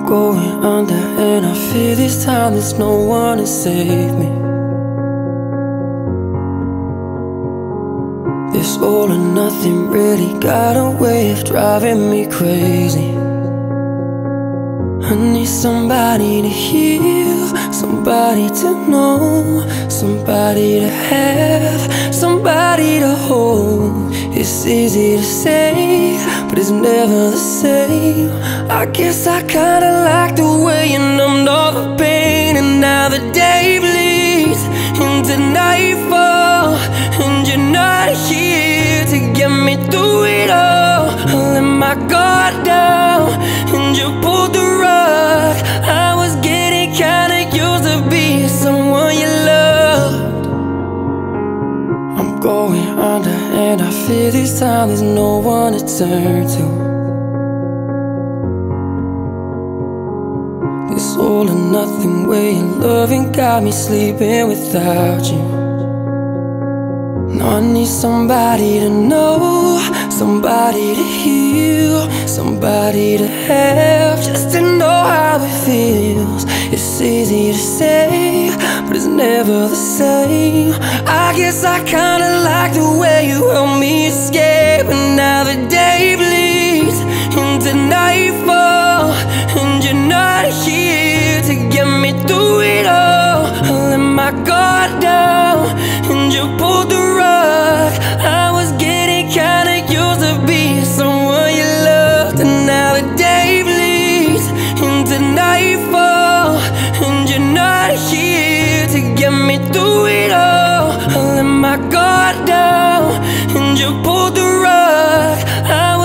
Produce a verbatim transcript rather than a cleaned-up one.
going under, and I fear this time there's no one to save me. This all or nothing really got a way of driving me crazy. I need somebody to heal, somebody to know, somebody to have, somebody to hold. It's easy to say, but it's never the same. I guess I kinda like the way you numbed all the pain, and now the day bleeds into nightfall, and you're not here to get me through it all. I let my guard down, and you pulled the rug. I was getting kinda used to being someone you loved. I'm going under, and I fear this time there's no one to turn to. This all or nothing way of loving got me sleeping without you. Now I need somebody to know, somebody to heal, somebody to have, just to know how it feels. It's easy to say, but it's never the same. I guess I kinda like the way you help me escape, and now the day bleeds into nightfall, and you're not here to get me through it all. I let my guard down, and you pulled the rug. I was getting kinda used to being someone you loved, and now the day bleeds into nightfall, and you're not here to get me through it all. I let my guard down, and you pulled the rug. I